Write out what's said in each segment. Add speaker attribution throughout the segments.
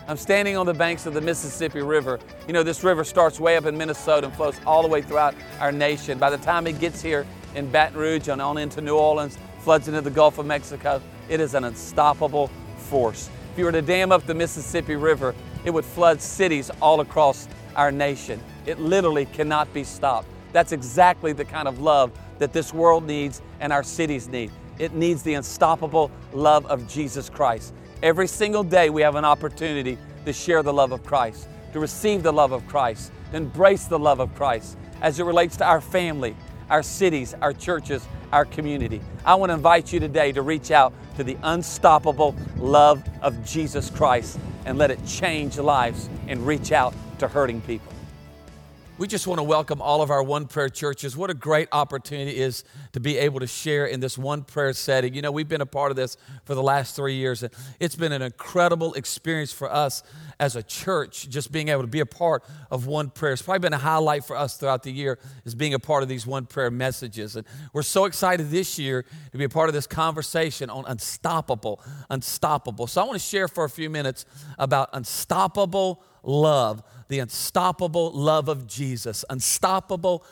Speaker 1: I'm standing on the banks of the Mississippi River. You know, this river starts way up in Minnesota and flows all the way throughout our nation. By the time it gets here in Baton Rouge and on into New Orleans, floods into the Gulf of Mexico, it is an unstoppable force. If you were to dam up the Mississippi River, it would flood cities all across our nation. It literally cannot be stopped. That's exactly the kind of love that this world needs and our cities need. It needs the unstoppable love of Jesus Christ. Every single day we have an opportunity to share the love of Christ, to receive the love of Christ, to embrace the love of Christ as it relates to our family, our cities, our churches, our community. I want to invite you today to reach out to the unstoppable love of Jesus Christ and let it change lives and reach out to hurting people. We just want to welcome all of our One Prayer churches. What a great opportunity it is to be able to share in this One Prayer setting. You know, we've been a part of this for the last 3 years, and it's been an incredible experience for us as a church, just being able to be a part of One Prayer. It's probably been a highlight for us throughout the year, is being a part of these One Prayer messages. And we're so excited this year to be a part of this conversation on unstoppable. So I want to share for a few minutes about unstoppable love. The unstoppable love of Jesus. Unstoppable,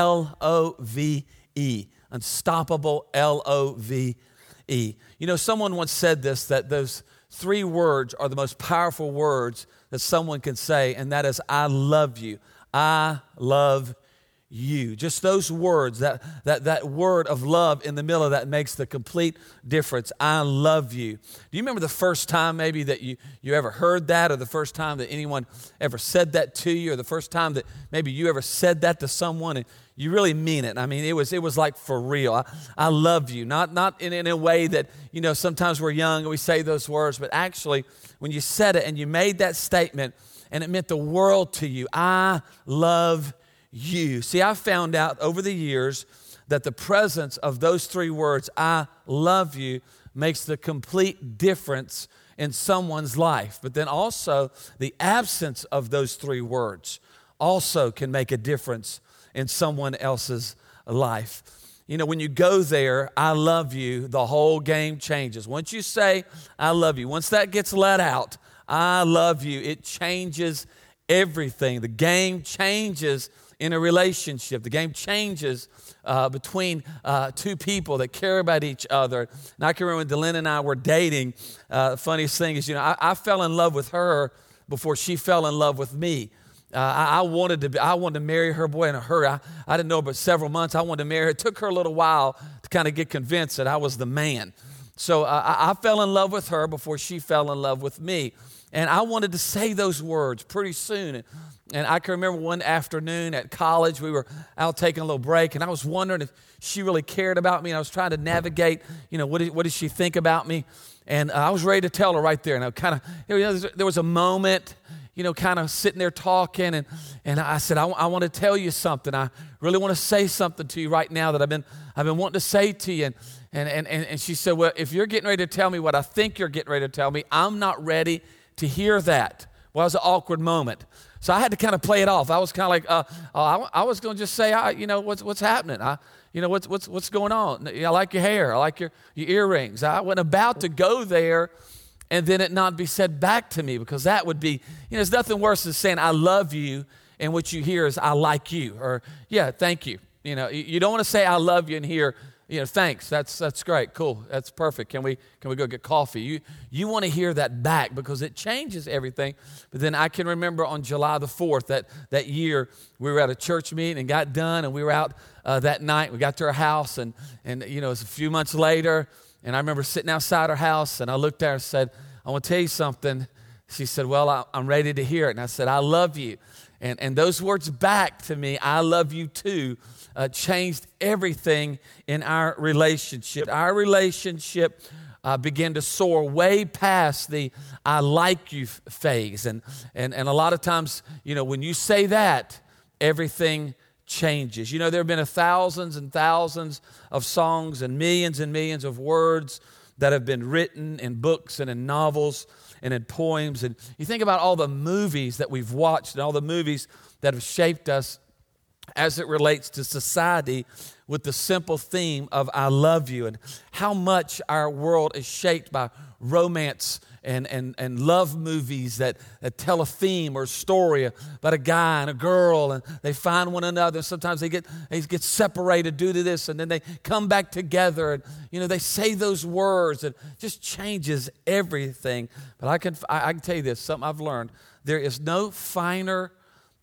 Speaker 1: L-O-V-E. Unstoppable, L-O-V-E. You know, someone once said this, that those 3 words are the most powerful words that someone can say, and that is, I love you. I love you. Just those words, that word of love in the middle of that makes the complete difference. I love you. Do you remember the first time maybe that you ever heard that, or the first time that anyone ever said that to you, or the first time that maybe you ever said that to someone and you really mean it? I mean, it was like for real. I love you. Not in a way that, you know, sometimes we're young and we say those words, but actually when you said it and you made that statement and it meant the world to you, I love you. See, I found out over the years that the presence of those 3 words, I love you, makes the complete difference in someone's life. But then also the absence of those 3 words also can make a difference in someone else's life. You know, when you go there, I love you, the whole game changes. Once you say, I love you, once that gets let out, I love you, it changes everything. The game changes in a relationship. The game changes between 2 people that care about each other. And I can remember when Delyn and I were dating, the funniest thing is, you know, I fell in love with her before she fell in love with me. I wanted to marry her, boy, in a hurry. I didn't know, but several months I wanted to marry her. It took her a little while to kind of get convinced that I was the man. So I fell in love with her before she fell in love with me. And I wanted to say those words pretty soon. And I can remember one afternoon at college, we were out taking a little break, and I was wondering if she really cared about me. And I was trying to navigate, you know, what did she think about me? And I was ready to tell her right there. And I kind of, you know, there was a moment, you know, kind of sitting there talking, and I said, I want to tell you something. I really want to say something to you right now that I've been wanting to say to you. And she said, well, if you're getting ready to tell me what I think you're getting ready to tell me, I'm not ready to hear that. Well, it was an awkward moment. So I had to kind of play it off. I was kind of like, I was going to just say, you know, what's happening? You know, what's going on? I like your hair. I like your earrings. I wasn't about to go there and then it not be said back to me, because that would be, you know, there's nothing worse than saying I love you and what you hear is I like you, or yeah, thank you. You know, you don't want to say I love you and hear, you know, thanks, that's great, cool, that's perfect. Can we go get coffee? You want to hear that back because it changes everything. But then I can remember on July the 4th that year, we were at a church meeting and got done, and we were out that night. We got to her house, and you know, it was a few months later, and I remember sitting outside her house, and I looked at her and said, I want to tell you something. She said, well, I'm ready to hear it. And I said, I love you. And those words back to me, I love you too, changed everything in our relationship. Our relationship began to soar way past the I like you phase. And a lot of times, you know, when you say that, everything changes. You know, there have been thousands and thousands of songs and millions of words that have been written in books and in novels and in poems. And you think about all the movies that we've watched and all the movies that have shaped us as it relates to society with the simple theme of I love you, and how much our world is shaped by romance and love movies that tell a theme or a story about a guy and a girl, and they find one another. Sometimes they get separated due to this, and then they come back together, and they say those words, and it just changes everything. But I can tell you this, something I've learned: there is no finer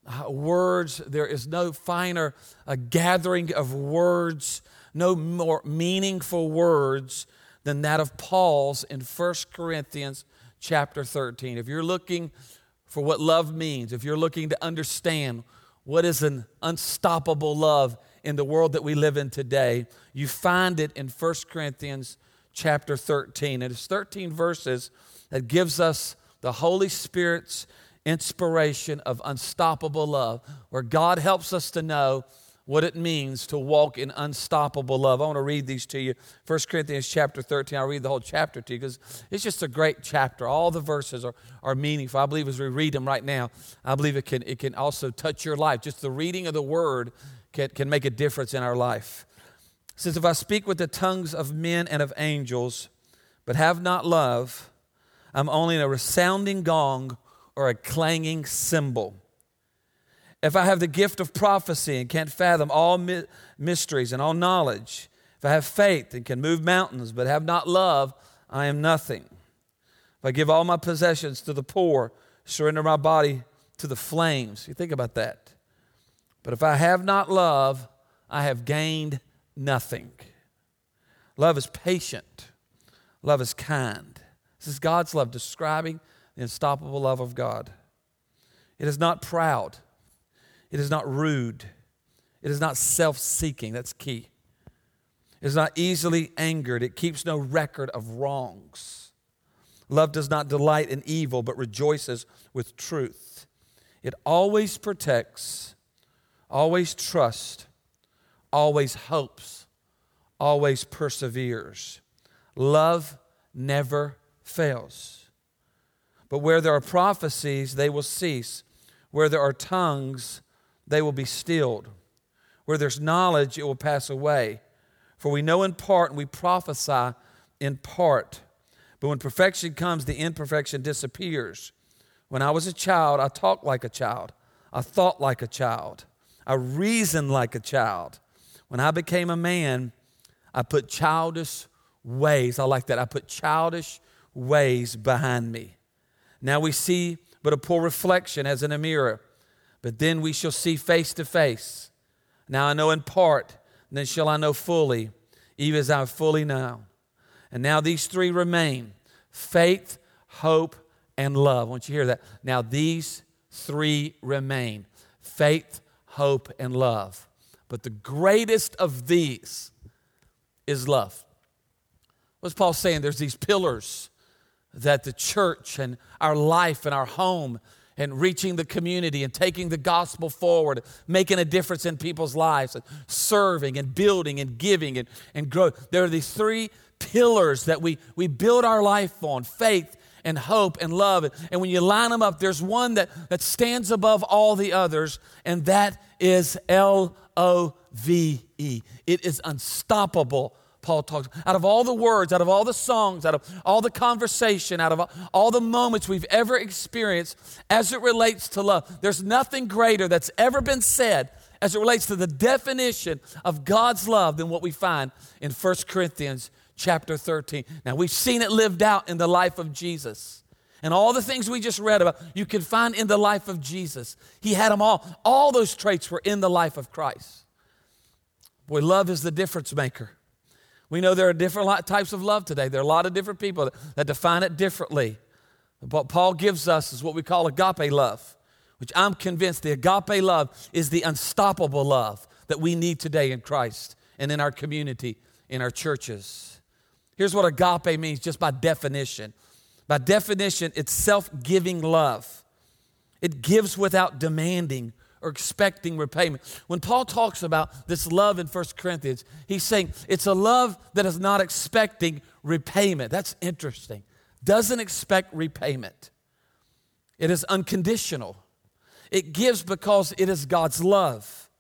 Speaker 1: words, there is no finer gathering of words, no more meaningful words than that of Paul's in 1 Corinthians chapter 13. If you're looking for what love means, if you're looking to understand what is an unstoppable love in the world that we live in today, you find it in 1 Corinthians chapter 13. It is 13 verses that gives us the Holy Spirit's inspiration of unstoppable love, where God helps us to know what it means to walk in unstoppable love. I want to read these to you. 1 Corinthians chapter 13. I'll read the whole chapter to you because it's just a great chapter. All the verses are meaningful. I believe as we read them right now, I believe it can also touch your life. Just the reading of the word can make a difference in our life. It says, if I speak with the tongues of men and of angels, but have not love, I'm only a resounding gong or a clanging cymbal. If I have the gift of prophecy and can't fathom all mysteries and all knowledge, if I have faith and can move mountains but have not love, I am nothing. If I give all my possessions to the poor, surrender my body to the flames. You think about that. But if I have not love, I have gained nothing. Love is patient. Love is kind. This is God's love, describing the unstoppable love of God. It is not proud. It is not rude. It is not self-seeking. That's key. It is not easily angered. It keeps no record of wrongs. Love does not delight in evil, but rejoices with truth. It always protects, always trusts, always hopes, always perseveres. Love never fails. But where there are prophecies, they will cease. Where there are tongues, they will be stilled. Where there's knowledge, it will pass away. For we know in part and we prophesy in part. But when perfection comes, the imperfection disappears. When I was a child, I talked like a child. I thought like a child. I reasoned like a child. When I became a man, I put childish ways. I like that. I put childish ways behind me. Now we see but a poor reflection as in a mirror. But then we shall see face to face. Now I know in part, then shall I know fully, even as I fully know. And now these three remain: faith, hope, and love. I want you to hear that. Now these three remain: faith, hope, and love. But the greatest of these is love. What's Paul saying? There's these pillars that the church and our life and our home and reaching the community and taking the gospel forward, making a difference in people's lives, and serving and building and giving and growth. There are these three pillars that we build our life on: faith and hope and love. And when you line them up, there's one that stands above all the others, and that is Love. It is unstoppable. Paul talks, out of all the words, out of all the songs, out of all the conversation, out of all the moments we've ever experienced as it relates to love, there's nothing greater that's ever been said as it relates to the definition of God's love than what we find in 1 Corinthians chapter 13. Now, we've seen it lived out in the life of Jesus. And all the things we just read about, you can find in the life of Jesus. He had them all. All those traits were in the life of Christ. Boy, love is the difference maker. We know there are different types of love today. There are a lot of different people that define it differently. What Paul gives us is what we call agape love, which I'm convinced the agape love is the unstoppable love that we need today in Christ and in our community, in our churches. Here's what agape means just by definition. By definition, it's self-giving love. It gives without demanding or expecting repayment. When Paul talks about this love in 1 Corinthians, he's saying it's a love that is not expecting repayment. That's interesting. Doesn't expect repayment. It is unconditional. It gives because it is God's love.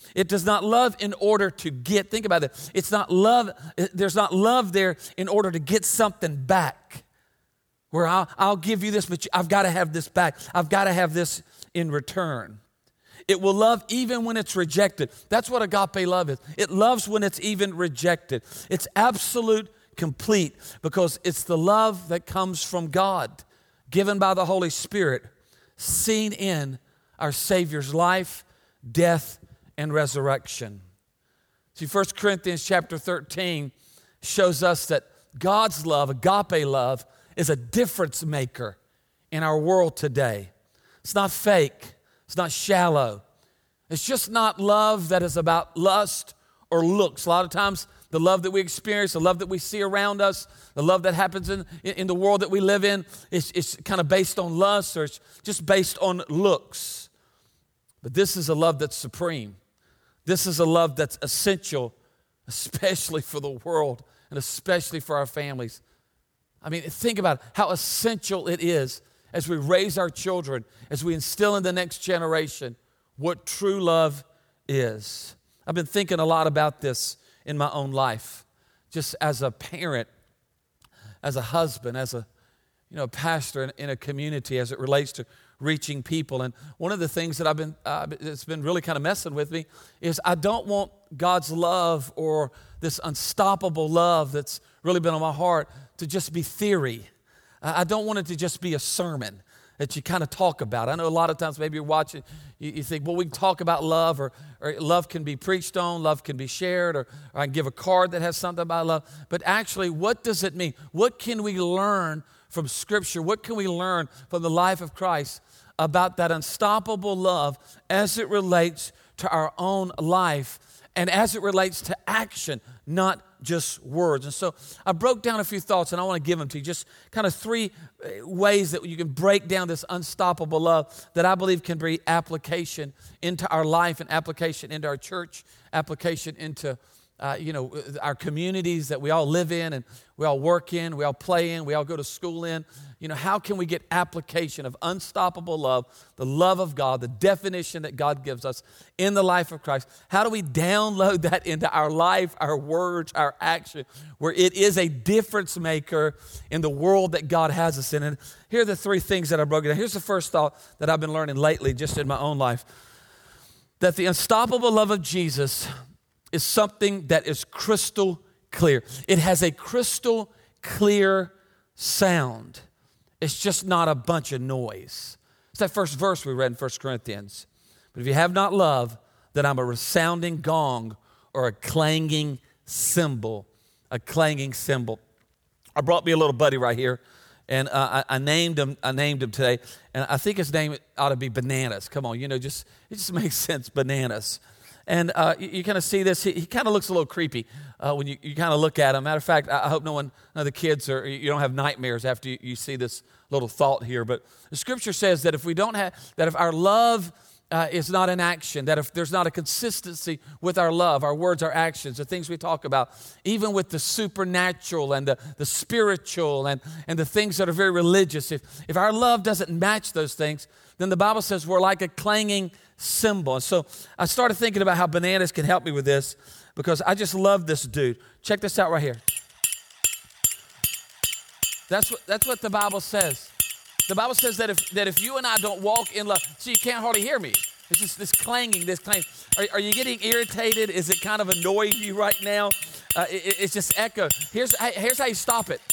Speaker 1: It does not love in order to get. Think about it. It's not love. There's not love there in order to get something back. Where I'll give you this, but I've got to have this back. I've got to have this in return. It will love even when it's rejected. That's what agape love is. It loves when it's even rejected. It's absolute, complete, because it's the love that comes from God, given by the Holy Spirit, seen in our Savior's life, death, and resurrection. See, 1 Corinthians chapter 13 shows us that God's love, agape love, is a difference maker in our world today. It's not fake. It's not shallow. It's just not love that is about lust or looks. A lot of times, the love that we experience, the love that we see around us, the love that happens in the world that we live in, it's kind of based on lust, or it's just based on looks. But this is a love that's supreme. This is a love that's essential, especially for the world and especially for our families. I mean, think about how essential it is as we raise our children, as we instill in the next generation what true love is. I've been thinking a lot about this in my own life, just as a parent, as a husband, as a pastor in a community, as it relates to reaching people. And one of the things that it's been really kind of messing with me is I don't want God's love, or this unstoppable love that's really been on my heart, to just be theory. I don't want it to just be a sermon that you kind of talk about. I know a lot of times maybe you're watching, you think, well, we can talk about love, or love can be preached on, love can be shared, or I can give a card that has something about love. But actually, what does it mean? What can we learn from Scripture? What can we learn from the life of Christ about that unstoppable love as it relates to our own life and as it relates to action, not just words? And so I broke down a few thoughts, and I want to give them to you. Just kind of 3 ways that you can break down this unstoppable love that I believe can bring application into our life, and application into our church, application into our communities that we all live in and we all work in, we all play in, we all go to school in. How can we get application of unstoppable love, the love of God, the definition that God gives us in the life of Christ? How do we download that into our life, our words, our action, where it is a difference maker in the world that God has us in? And here are the 3 things that I broke down. Here's the first thought that I've been learning lately, just in my own life, that the unstoppable love of Jesus is something that is crystal clear. It has a crystal clear sound. It's just not a bunch of noise. It's that first verse we read in 1 Corinthians. But if you have not love, then I'm a resounding gong or a clanging cymbal. A clanging cymbal. I brought me a little buddy right here, and I named him today, and I think his name ought to be Bananas. Come on, it just makes sense, Bananas. And you kind of see this. He kind of looks a little creepy when you kind of look at him. Matter of fact, I hope none of the kids you don't have nightmares after you see this little thought here. But the Scripture says that if our love is not in action, that if there's not a consistency with our love, our words, our actions, the things we talk about, even with the supernatural and the spiritual and the things that are very religious, if our love doesn't match those things, then the Bible says we're like a clanging cymbal. And so I started thinking about how Bananas can help me with this, because I just love this dude. Check this out right here. That's what the Bible says. The Bible says that if you and I don't walk in love, so you can't hardly hear me. It's just this clanging, this clang. Are you getting irritated? Is it kind of annoying you right now? It's just echo. Here's how you stop it.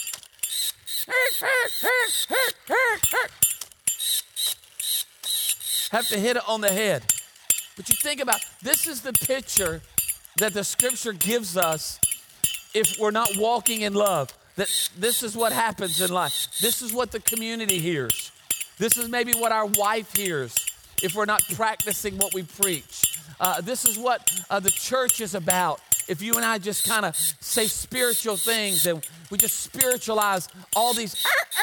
Speaker 1: Have to hit it on the head. But you think about, this is the picture that the Scripture gives us if we're not walking in love. That this is what happens in life. This is what the community hears. This is maybe what our wife hears if we're not practicing what we preach. This is what the church is about. If you and I just kind of say spiritual things and we just spiritualize all these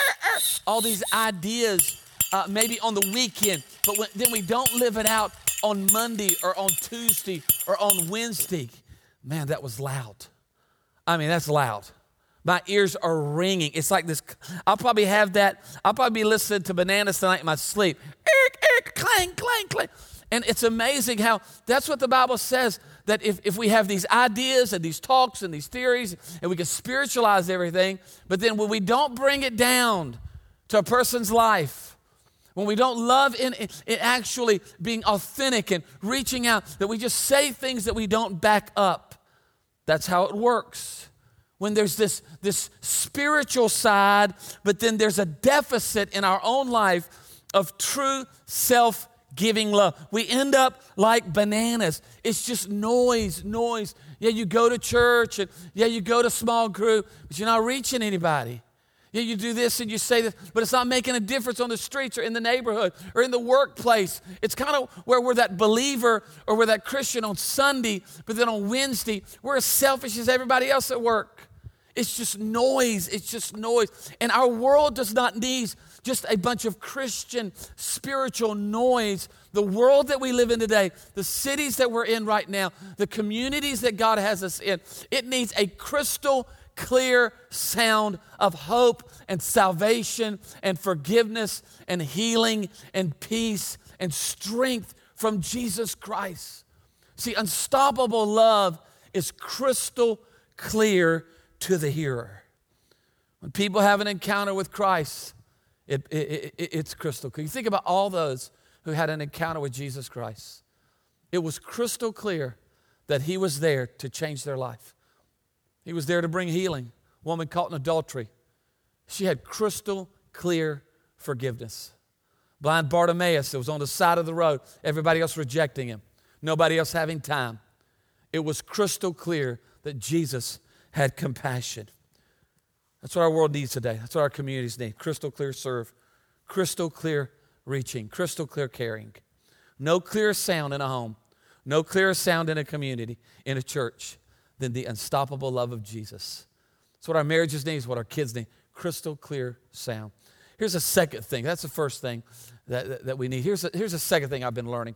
Speaker 1: ideas maybe on the weekend, but then we don't live it out on Monday or on Tuesday or on Wednesday. Man, that was loud. I mean, that's loud. My ears are ringing. It's like this. I'll probably have that. I'll probably be listening to Bananas tonight in my sleep. Clang, clang, clang. And it's amazing how that's what the Bible says, that if we have these ideas and these talks and these theories and we can spiritualize everything, but then when we don't bring it down to a person's life, when we don't love in actually being authentic and reaching out, that we just say things that we don't back up, that's how it works. When there's this spiritual side, but then there's a deficit in our own life of true self-giving love. We end up like bananas. It's just noise. Yeah, you go to church, and yeah, you go to small group, but you're not reaching anybody. Yeah, you do this and you say this, but it's not making a difference on the streets or in the neighborhood or in the workplace. It's kind of where we're that believer or we're that Christian on Sunday, but then on Wednesday, we're as selfish as everybody else at work. It's just noise. And our world does not need just a bunch of Christian spiritual noise. The world that we live in today, the cities that we're in right now, the communities that God has us in, it needs a crystal clear sound of hope and salvation and forgiveness and healing and peace and strength from Jesus Christ. See, unstoppable love is crystal clear to the hearer. When people have an encounter with Christ, it's crystal clear. You think about all those who had an encounter with Jesus Christ. It was crystal clear that he was there to change their life. He was there to bring healing. A woman caught in adultery, she had crystal clear forgiveness. Blind Bartimaeus that was on the side of the road, everybody else rejecting him, nobody else having time. It was crystal clear that Jesus had compassion. That's what our world needs today. That's what our communities need. Crystal clear serve, crystal clear reaching, crystal clear caring. No clearer sound in a home, no clearer sound in a community, in a church, than the unstoppable love of Jesus. It's what our marriages need, it's what our kids need. Crystal clear sound. Here's a second thing. That's the first thing that we need. Here's a second thing I've been learning.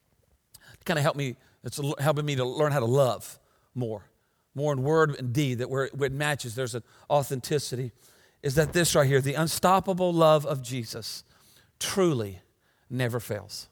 Speaker 1: To kind of help me, it's helping me to learn how to love more in word and deed, that where it matches, there's an authenticity, is that this right here, the unstoppable love of Jesus truly never fails.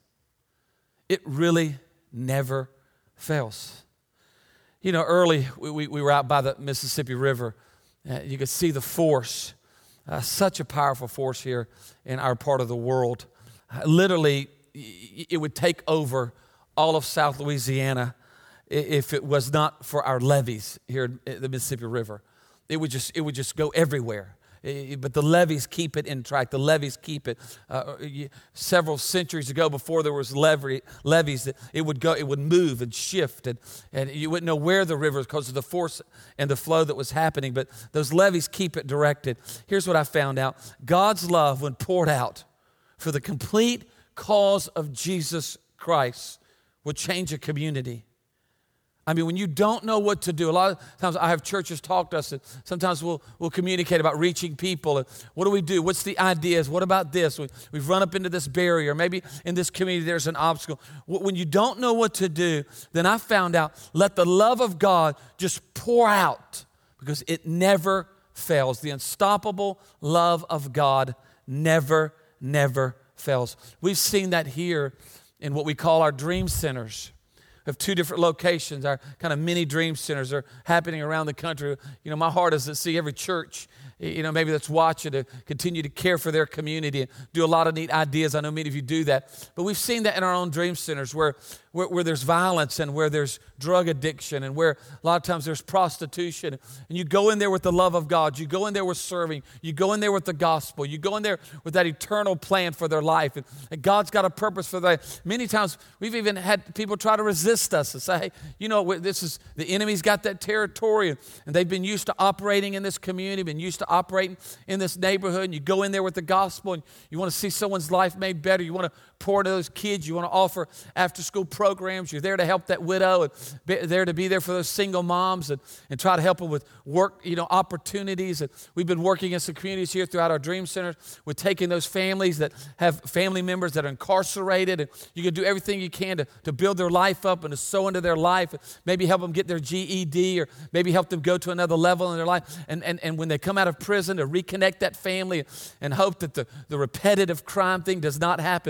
Speaker 1: It really never fails. You know, early, we were out by the Mississippi River. You could see the force, such a powerful force here in our part of the world. Literally, it would take over all of South Louisiana if it was not for our levees here at the Mississippi River. It would just go everywhere. But the levees keep it in track. The levees keep it. Several centuries ago, before there was levees, it would move and shift, and you wouldn't know where the river is because of the force and the flow that was happening. But those levees keep it directed. Here's what I found out: God's love, when poured out for the complete cause of Jesus Christ, will change a community. I mean, when you don't know what to do, a lot of times I have churches talk to us, and sometimes we'll communicate about reaching people. And what do we do? What's the ideas? What about this? We've run up into this barrier. Maybe in this community there's an obstacle. When you don't know what to do, then I found out, let the love of God just pour out, because it never fails. The unstoppable love of God never fails. We've seen that here in what we call our dream centers. We have two different locations. Our kind of mini dream centers are happening around the country. You know, my heart is to see every church, you know, maybe that's watching, to continue to care for their community and do a lot of neat ideas. I know many of you do that. But we've seen that in our own dream centers where there's violence and where there's drug addiction and where a lot of times there's prostitution. And you go in there with the love of God. You go in there with serving. You go in there with the gospel. You go in there with that eternal plan for their life. And God's got a purpose for that. Many times we've even had people try to resist us and say, hey, you know, this is, the enemy's got that territory, and they've been used to operating in this community, been used to operating in this neighborhood. And you go in there with the gospel and you want to see someone's life made better. You want to pour to those kids. You want to offer after-school programs. You're there to help that widow, and there to be there for those single moms, and try to help them with work, you know, opportunities. And we've been working in some communities here throughout our Dream Center with taking those families that have family members that are incarcerated, and you can do everything you can to build their life up and to sow into their life, maybe help them get their GED, or maybe help them go to another level in their life. And when they come out of prison, to reconnect that family and hope that the repetitive crime thing does not happen.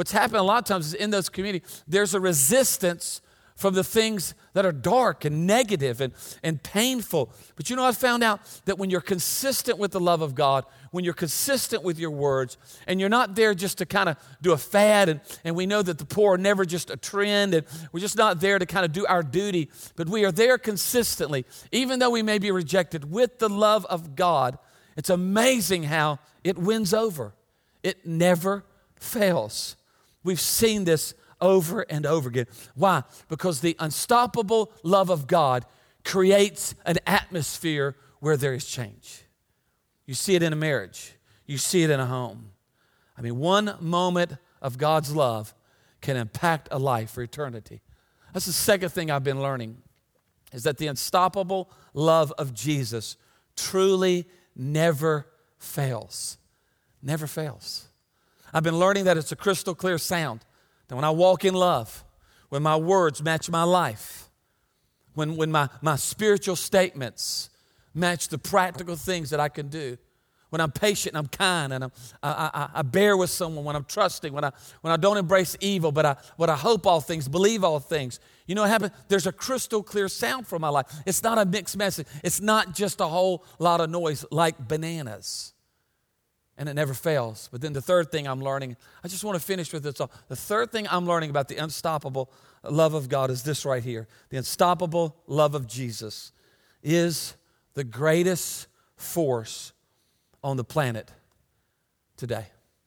Speaker 1: what's happened a lot of times is in those communities, there's a resistance from the things that are dark and negative and painful. But you know, I found out that when you're consistent with the love of God, when you're consistent with your words, and you're not there just to kind of do a fad, and we know that the poor are never just a trend, and we're just not there to kind of do our duty, but we are there consistently, even though we may be rejected, with the love of God. It's amazing how it wins over. It never fails. We've seen this over and over again. Why? Because the unstoppable love of God creates an atmosphere where there is change. You see it in a marriage. You see it in a home. I mean, one moment of God's love can impact a life for eternity. That's the second thing I've been learning, is that the unstoppable love of Jesus truly never fails. Never fails. I've been learning that it's a crystal clear sound. That when I walk in love, when my words match my life, when my spiritual statements match the practical things that I can do, when I'm patient and I'm kind and I bear with someone, when I'm trusting, when I don't embrace evil, but I hope all things, believe all things. You know what happens? There's a crystal clear sound from my life. It's not a mixed message. It's not just a whole lot of noise like bananas. And it never fails. But then the third thing I'm learning, I just want to finish with this. The third thing I'm learning about the unstoppable love of God is this right here. The unstoppable love of Jesus is the greatest force on the planet today,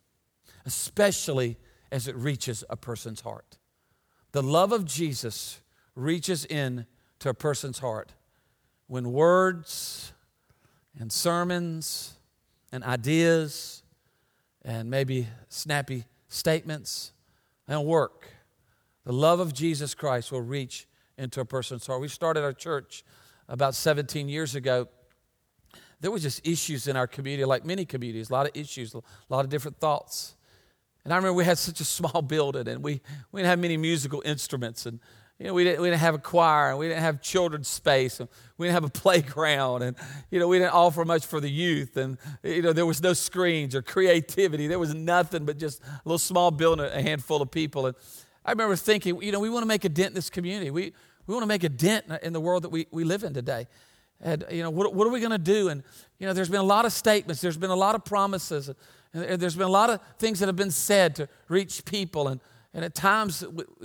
Speaker 1: especially as it reaches a person's heart. The love of Jesus reaches in to a person's heart when words and sermons and ideas and maybe snappy statements, they don't work. The love of Jesus Christ will reach into a person's heart. We started our church about 17 years ago. There were just issues in our community, like many communities, a lot of issues, a lot of different thoughts. And I remember we had such a small building, and we didn't have many musical instruments, and we didn't have a choir, and we didn't have children's space, and we didn't have a playground, and we didn't offer much for the youth, and there was no screens or creativity. There was nothing but just a little small building, a handful of people. And I remember thinking, we want to make a dent in this community. We want to make a dent in the world that we live in today. And what are we going to do? And there's been a lot of statements, there's been a lot of promises, and there's been a lot of things that have been said to reach people, and at times,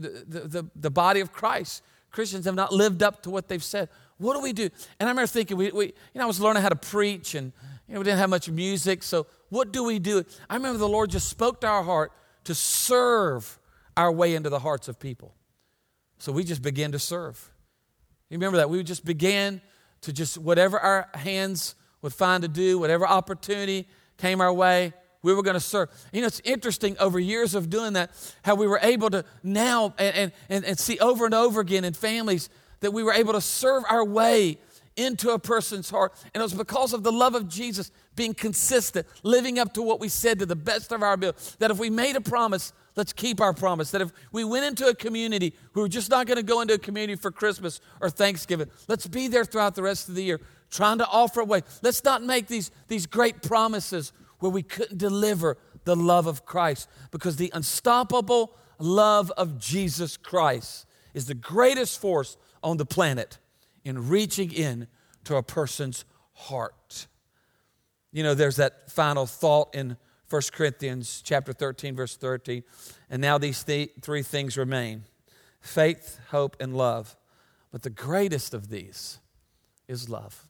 Speaker 1: the body of Christ, Christians have not lived up to what they've said. What do we do? And I remember thinking, I was learning how to preach, and we didn't have much music, so what do we do? I remember the Lord just spoke to our heart to serve our way into the hearts of people. So we just began to serve. You remember that? We just began to just, whatever our hands would find to do, whatever opportunity came our way, we were going to serve. It's interesting over years of doing that, how we were able to now and see over and over again in families that we were able to serve our way into a person's heart. And it was because of the love of Jesus being consistent, living up to what we said to the best of our ability, that if we made a promise, let's keep our promise. That if we went into a community, we were just not going to go into a community for Christmas or Thanksgiving. Let's be there throughout the rest of the year, trying to offer a way. Let's not make these great promises where we couldn't deliver the love of Christ, because the unstoppable love of Jesus Christ is the greatest force on the planet in reaching in to a person's heart. There's that final thought in 1 Corinthians chapter 13, verse 13. And now these three things remain: faith, hope, and love. But the greatest of these is love.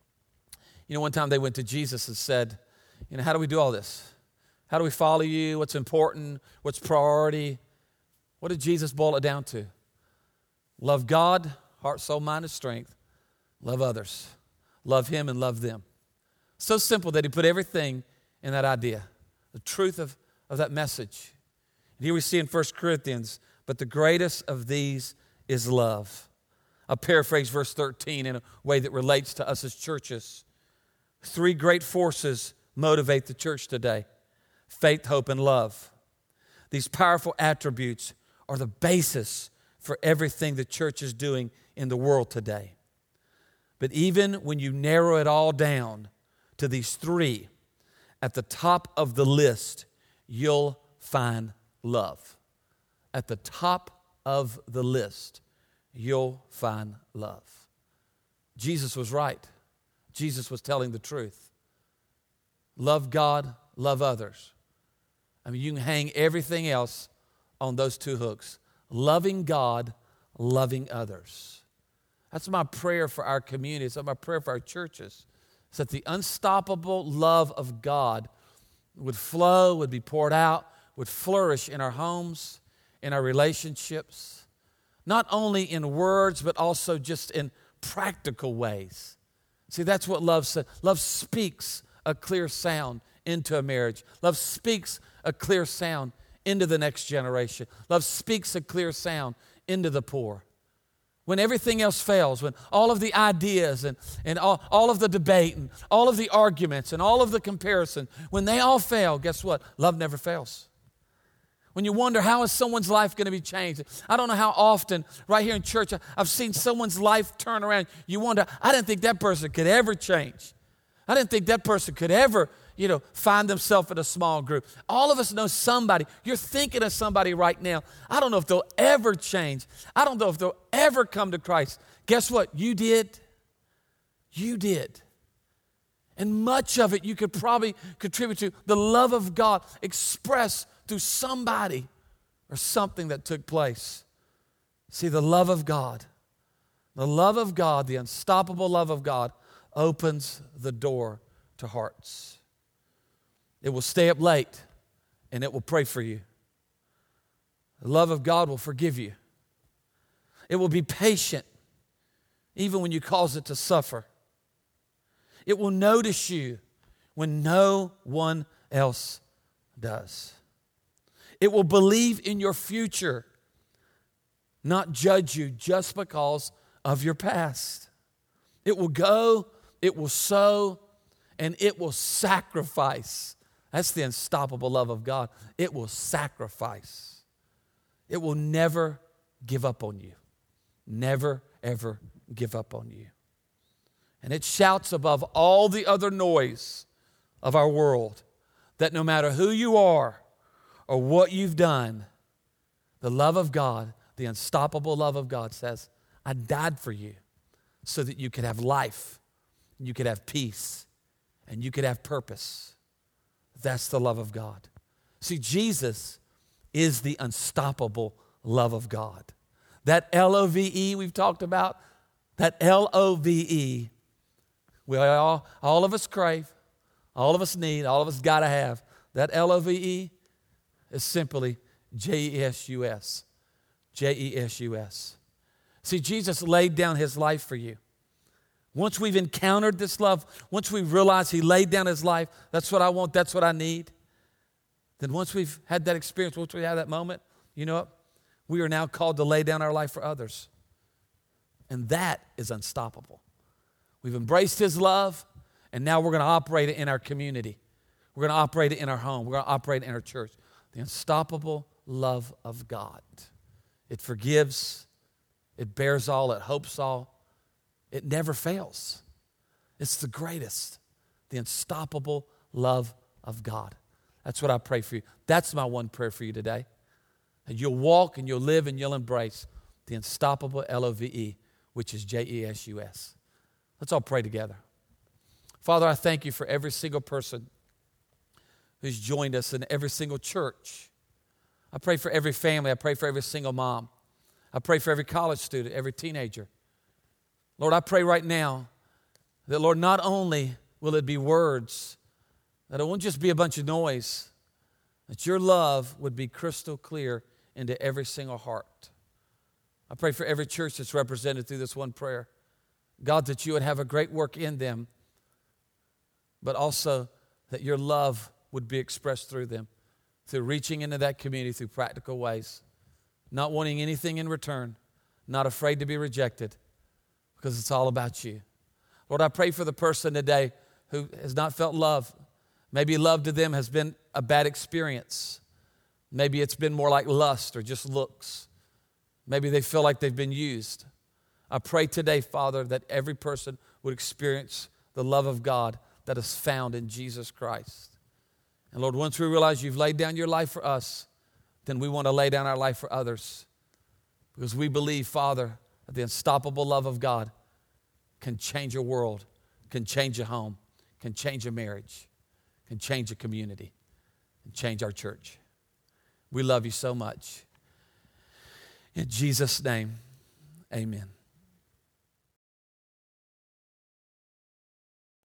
Speaker 1: One time they went to Jesus and said, how do we do all this? How do we follow you? What's important? What's priority? What did Jesus boil it down to? Love God, heart, soul, mind, and strength. Love others. Love Him and love them. So simple that He put everything in that idea, the truth of that message. And here we see in 1 Corinthians, but the greatest of these is love. I'll paraphrase verse 13 in a way that relates to us as churches. Three great forces motivate the church today: faith, hope, and love. These powerful attributes are the basis for everything the church is doing in the world today. But even when you narrow it all down to these three, at the top of the list, you'll find love. At the top of the list, you'll find love. Jesus was right. Jesus was telling the truth. Love God, love others. I mean, you can hang everything else on those two hooks. Loving God, loving others. That's my prayer for our community. It's my prayer for our churches. It's that the unstoppable love of God would flow, would be poured out, would flourish in our homes, in our relationships, not only in words, but also just in practical ways. See, that's what love says. Love speaks a clear sound into a marriage. Love speaks a clear sound into the next generation. Love speaks a clear sound into the poor. When everything else fails, when all of the ideas and all of the debate and all of the arguments and all of the comparison, when they all fail, guess what? Love never fails. When you wonder, how is someone's life going to be changed? I don't know how often, right here in church, I've seen someone's life turn around. You wonder, I didn't think that person could ever change. I didn't think that person could ever, find themselves in a small group. All of us know somebody. You're thinking of somebody right now. I don't know if they'll ever change. I don't know if they'll ever come to Christ. Guess what? You did. You did. And much of it you could probably contribute to the love of God expressed through somebody or something that took place. See, the love of God, the unstoppable love of God, opens the door to hearts. It will stay up late and it will pray for you. The love of God will forgive you. It will be patient even when you cause it to suffer. It will notice you when no one else does. It will believe in your future, not judge you just because of your past. It will go, it will sow, and it will sacrifice. That's the unstoppable love of God. It will sacrifice. It will never give up on you. Never, ever give up on you. And it shouts above all the other noise of our world that no matter who you are or what you've done, the love of God, the unstoppable love of God says, I died for you so that you could have life, and you could have peace, and you could have purpose. That's the love of God. See, Jesus is the unstoppable love of God. That L-O-V-E we've talked about, that L-O-V-E, we all of us crave, all of us need, all of us got to have. That L-O-V-E is simply J-E-S-U-S. J-E-S-U-S. See, Jesus laid down his life for you. Once we've encountered this love, once we realize he laid down his life, that's what I want, that's what I need, then once we've had that experience, once we have that moment, you know what? We are now called to lay down our life for others. And that is unstoppable. We've embraced his love, and now we're going to operate it in our community. We're going to operate it in our home. We're going to operate it in our church. The unstoppable love of God. It forgives, it bears all, it hopes all. It never fails. It's the greatest, the unstoppable love of God. That's what I pray for you. That's my one prayer for you today. And you'll walk and you'll live and you'll embrace the unstoppable L-O-V-E, which is J-E-S-U-S. Let's all pray together. Father, I thank you for every single person who's joined us in every single church. I pray for every family. I pray for every single mom. I pray for every college student, every teenager. Lord, I pray right now that, Lord, not only will it be words, that it won't just be a bunch of noise, that your love would be crystal clear into every single heart. I pray for every church that's represented through this one prayer. God, that you would have a great work in them, but also that your love would be expressed through them, through reaching into that community through practical ways, not wanting anything in return, not afraid to be rejected, because it's all about you. Lord, I pray for the person today who has not felt love. Maybe love to them has been a bad experience. Maybe it's been more like lust or just looks. Maybe they feel like they've been used. I pray today, Father, that every person would experience the love of God that is found in Jesus Christ. And Lord, once we realize you've laid down your life for us, then we want to lay down our life for others because we believe, Father, that the unstoppable love of God can change a world, can change a home, can change a marriage, can change a community, and change our church. We love you so much. In Jesus' name, amen.